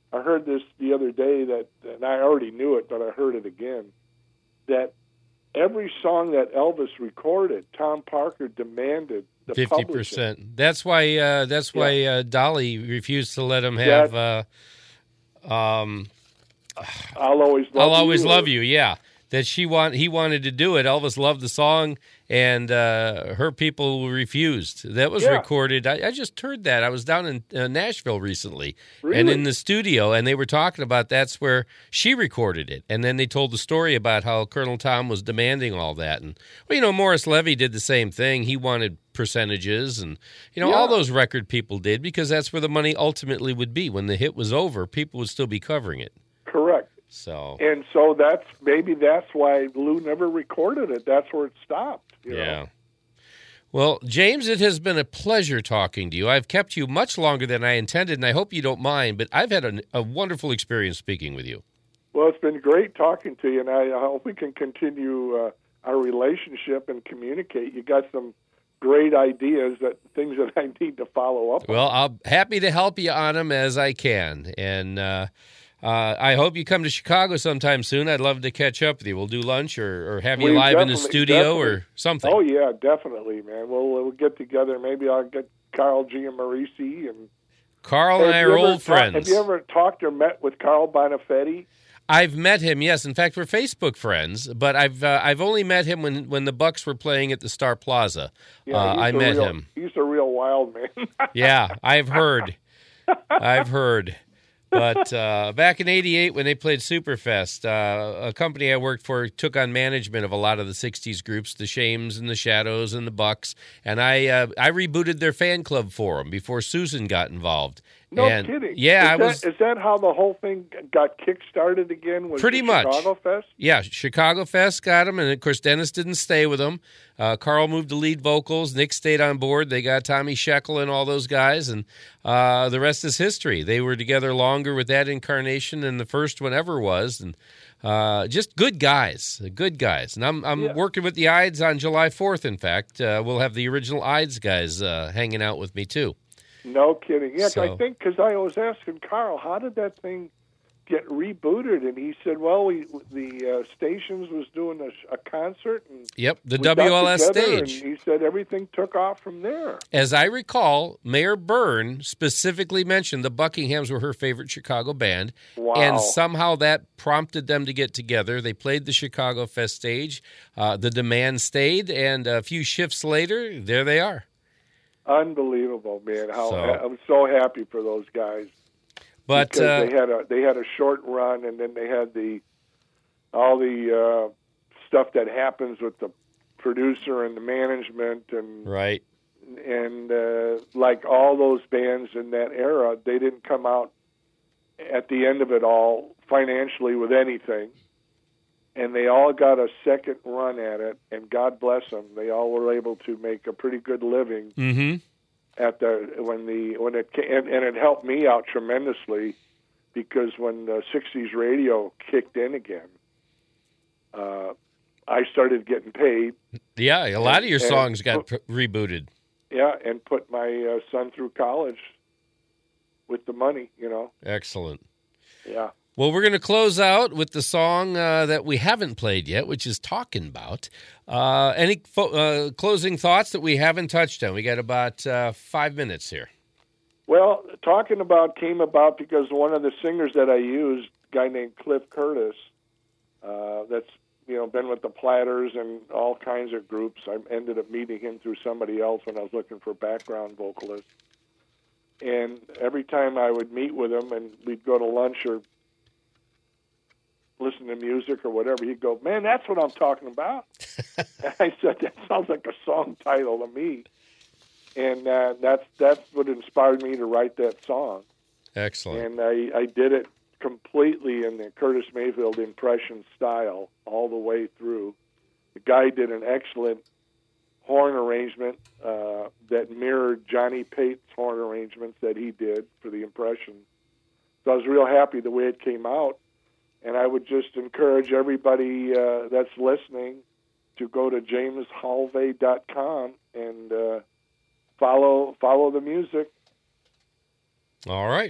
I heard this the other day and I already knew it, but I heard it again, that every song that Elvis recorded, Tom Parker demanded the 50%. That's why Dolly refused to let him have I'll Always Love You. Yeah. That he wanted to do it. Elvis loved the song, and her people refused. That was recorded. I just heard that. I was down in Nashville recently, and in the studio, and they were talking about that's where she recorded it. And then they told the story about how Colonel Tom was demanding all that. And Morris Levy did the same thing. He wanted percentages, and all those record people did, because that's where the money ultimately would be. When the hit was over, people would still be covering it. Correct. So that's why Lou never recorded it. That's where it stopped. You know? Well, James, it has been a pleasure talking to you. I've kept you much longer than I intended, and I hope you don't mind, but I've had a wonderful experience speaking with you. Well, it's been great talking to you, and I hope we can continue our relationship and communicate. You got some great ideas, things that I need to follow up on. Well, I'm happy to help you on them as I can, and I hope you come to Chicago sometime soon. I'd love to catch up with you. We'll do lunch or have you live in the studio or something. Oh, yeah, definitely, man. We'll get together. Maybe I'll get Carl Giammarisi. Carl and I are old friends. Have you ever talked or met with Carl Bonafetti? I've met him, yes. In fact, we're Facebook friends, but I've only met him when the Bucks were playing at the Star Plaza. Yeah, I met him. He's a real wild man. Yeah, I've heard. But back in '88, when they played Superfest, a company I worked for took on management of a lot of the '60s groups, the Shames and the Shadows and the Bucks, and I rebooted their fan club for them before Susan got involved. No kidding. Yeah, is that how the whole thing got kick-started again? Was pretty much Chicago Fest? Yeah, Chicago Fest got him, and of course Dennis didn't stay with them. Carl moved to lead vocals. Nick stayed on board. They got Tommy Shekel and all those guys, and the rest is history. They were together longer with that incarnation than the first one ever was, and just good guys. And I'm working with the Ides on July 4th. In fact, we'll have the original Ides guys hanging out with me too. No kidding. Yeah, I think because I was asking Carl, how did that thing get rebooted? And he said, well, the Stations was doing a concert. And the WLS stage. And he said everything took off from there. As I recall, Mayor Byrne specifically mentioned the Buckinghams were her favorite Chicago band. Wow. And somehow that prompted them to get together. They played the Chicago Fest stage. The demand stayed, and a few shifts later, there they are. Unbelievable, man! I'm so happy for those guys. But because they had a short run, and then they had all the stuff that happens with the producer and the management, and right. And like all those bands in that era, they didn't come out at the end of it all financially with anything. And they all got a second run at it, and God bless them. They all were able to make a pretty good living at when it helped me out tremendously, because when the '60s radio kicked in again, I started getting paid. Yeah, a lot of your songs got rebooted. Yeah, and put my son through college with the money. Excellent. Yeah. Well, we're going to close out with the song that we haven't played yet, which is Talkin' About. Any closing thoughts that we haven't touched on? We got about 5 minutes here. Well, Talkin' About came about because one of the singers that I used, a guy named Cliff Curtis, that's been with the Platters and all kinds of groups. I ended up meeting him through somebody else when I was looking for background vocalists. And every time I would meet with him and we'd go to lunch or listen to music or whatever, he'd go, man, that's what I'm talking about. And I said, that sounds like a song title to me. And that's what inspired me to write that song. Excellent. And I did it completely in the Curtis Mayfield impression style all the way through. The guy did an excellent horn arrangement that mirrored Johnny Pate's horn arrangements that he did for the impression. So I was real happy the way it came out. And I would just encourage everybody that's listening to go to jameshalvey.com and follow the music. All right.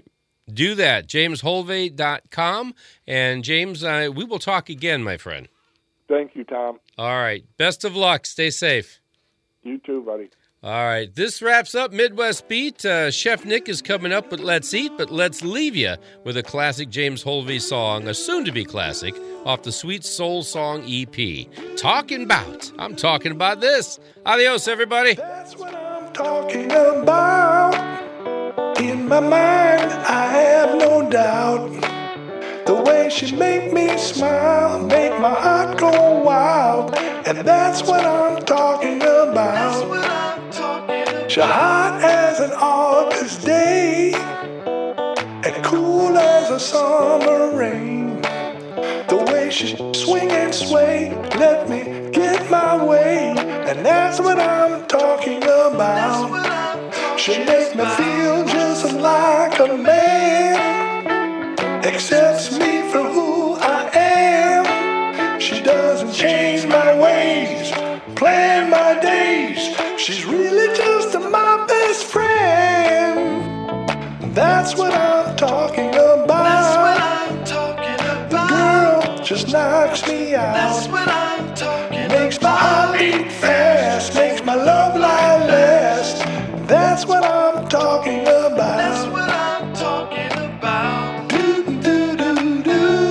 Do that, jamesholvey.com. And James, we will talk again, my friend. Thank you, Tom. All right. Best of luck. Stay safe. You too, buddy. All right. This wraps up Midwest Beat. Chef Nick is coming up with Let's Eat, but let's leave you with a classic James Holvey song, a soon-to-be classic, off the Sweet Soul Song EP. Talking about. I'm talking about this. Adios, everybody. That's what I'm talking about. In my mind, I have no doubt. The way she make me smile, make my heart go wild. And that's what I'm talking about. She's hot as an August day and cool as a summer rain. The way she swing and sway, let me get my way. And that's what I'm talking about. She make me feel just like a man, accepts me for who I am. She doesn't change my ways, plan my days. She's really just my best friend. That's what I'm talking about. That's what I'm talking about. The girl just knocks me out. That's what I'm talking about. Makes my heart beat fast, makes my love lie last. That's what I'm talking about. That's what I'm talking about. Do do do do.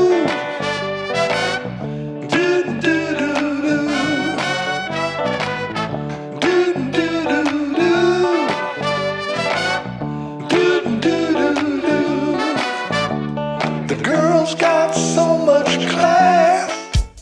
Do do do do. Do do do do. Do do do do. The girl's got so much class.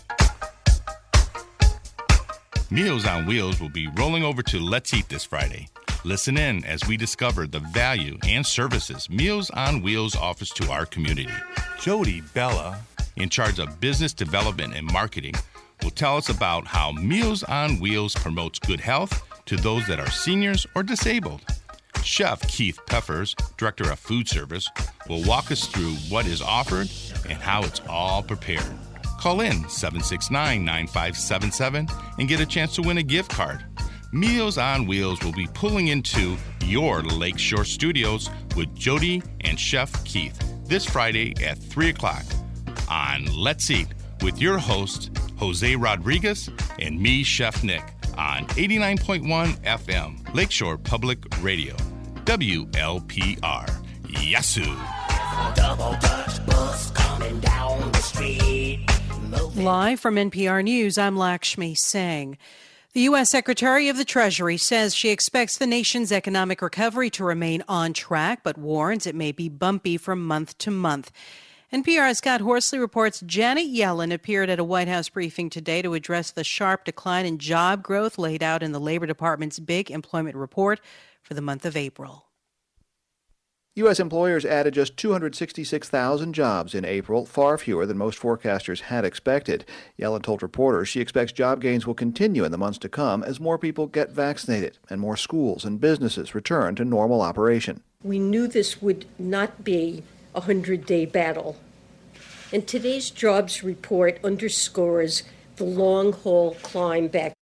Meals on Wheels will be rolling over to Let's Eat this Friday. Listen in as we discover the value and services Meals on Wheels offers to our community. Jody Bella, in charge of business development and marketing, will tell us about how Meals on Wheels promotes good health to those that are seniors or disabled. Chef Keith Peffers, director of food service, will walk us through what is offered and how it's all prepared. Call in 769-9577 and get a chance to win a gift card. Meals on Wheels will be pulling into your Lakeshore Studios with Jody and Chef Keith this Friday at 3 o'clock on Let's Eat with your host, Jose Rodriguez, and me, Chef Nick, on 89.1 FM, Lakeshore Public Radio, WLPR. Yasu. Double Dutch bus coming down the street. Live from NPR News, I'm Lakshmi Singh. The U.S. Secretary of the Treasury says she expects the nation's economic recovery to remain on track, but warns it may be bumpy from month to month. NPR's Scott Horsley reports Janet Yellen appeared at a White House briefing today to address the sharp decline in job growth laid out in the Labor Department's big employment report for the month of April. U.S. employers added just 266,000 jobs in April, far fewer than most forecasters had expected. Yellen told reporters she expects job gains will continue in the months to come as more people get vaccinated and more schools and businesses return to normal operation. We knew this would not be a 100-day battle. And today's jobs report underscores the long-haul climb back.